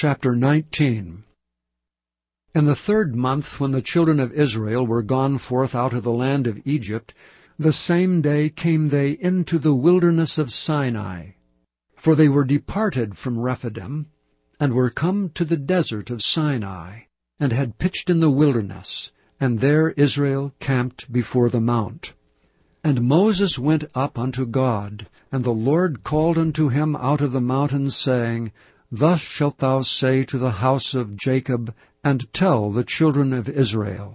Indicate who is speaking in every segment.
Speaker 1: Chapter 19. In the 3rd month, when the children of Israel were gone forth out of the land of Egypt, the same day came they into the wilderness of Sinai. For they were departed from Rephidim, and were come to the desert of Sinai, and had pitched in the wilderness, and there Israel camped before the mount. And Moses went up unto God, and the Lord called unto him out of the mountain, saying, Thus shalt thou say to the house of Jacob, and tell the children of Israel,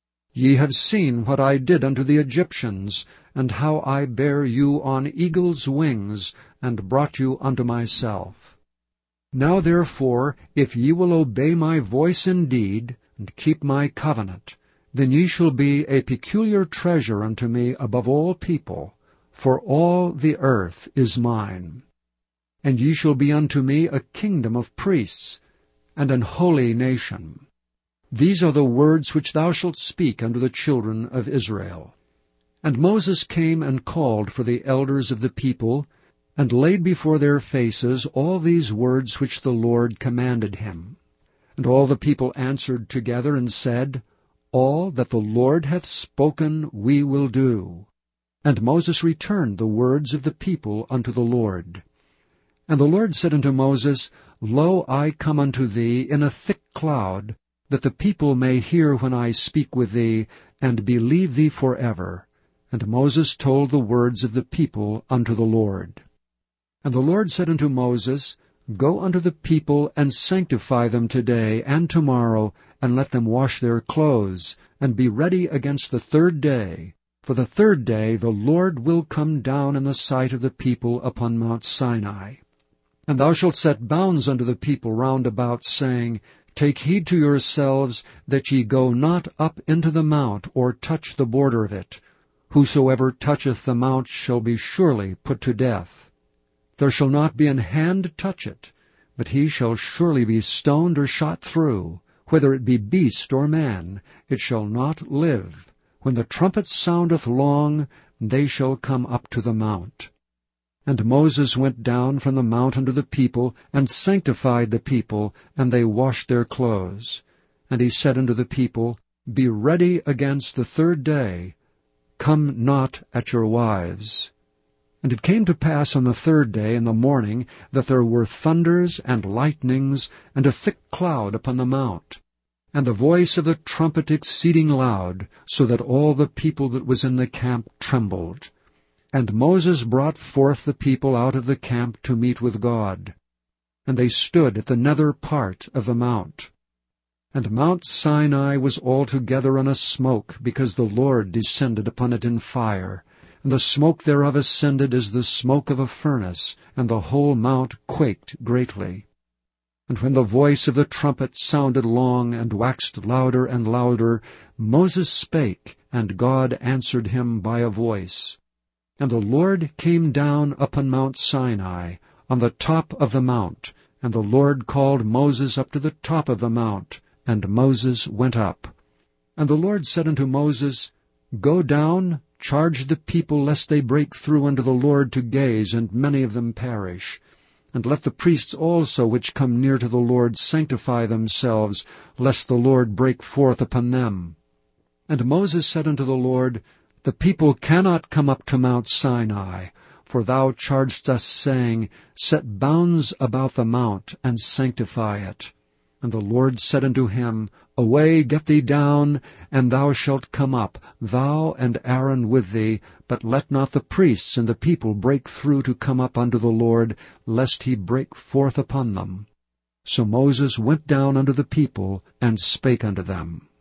Speaker 1: Ye have seen what I did unto the Egyptians, and how I bare you on eagle's wings, and brought you unto myself. Now therefore, if ye will obey my voice indeed, and keep my covenant, then ye shall be a peculiar treasure unto me above all people, for all the earth is mine. And ye shall be unto me a kingdom of priests, and an holy nation. These are the words which thou shalt speak unto the children of Israel. And Moses came and called for the elders of the people, and laid before their faces all these words which the Lord commanded him. And all the people answered together and said, All that the Lord hath spoken we will do. And Moses returned the words of the people unto the Lord. And the Lord said unto Moses, Lo, I come unto thee in a thick cloud, that the people may hear when I speak with thee, and believe thee forever. And Moses told the words of the people unto the Lord. And the Lord said unto Moses, Go unto the people, and sanctify them today and tomorrow, and let them wash their clothes, and be ready against the 3rd day. For the 3rd day the Lord will come down in the sight of the people upon Mount Sinai. And thou shalt set bounds unto the people round about, saying, Take heed to yourselves, that ye go not up into the mount, or touch the border of it. Whosoever toucheth the mount shall be surely put to death. There shall not be an hand touch it, but he shall surely be stoned or shot through. Whether it be beast or man, it shall not live. When the trumpet soundeth long, they shall come up to the mount. And Moses went down from the mount unto the people, and sanctified the people, and they washed their clothes. And he said unto the people, Be ready against the 3rd day, come not at your wives. And it came to pass on the 3rd day in the morning, that there were thunders and lightnings, and a thick cloud upon the mount, and the voice of the trumpet exceeding loud, so that all the people that was in the camp trembled. And Moses brought forth the people out of the camp to meet with God. And they stood at the nether part of the mount. And Mount Sinai was altogether on a smoke, because the Lord descended upon it in fire. And the smoke thereof ascended as the smoke of a furnace, and the whole mount quaked greatly. And when the voice of the trumpet sounded long, and waxed louder and louder, Moses spake, and God answered him by a voice. And the Lord came down upon Mount Sinai, on the top of the mount, and the Lord called Moses up to the top of the mount, and Moses went up. And the Lord said unto Moses, Go down, charge the people, lest they break through unto the Lord to gaze, and many of them perish. And let the priests also which come near to the Lord sanctify themselves, lest the Lord break forth upon them. And Moses said unto the Lord, The people cannot come up to Mount Sinai, for thou chargedst us, saying, Set bounds about the mount, and sanctify it. And the Lord said unto him, Away, get thee down, and thou shalt come up, thou and Aaron with thee, but let not the priests and the people break through to come up unto the Lord, lest he break forth upon them. So Moses went down unto the people, and spake unto them.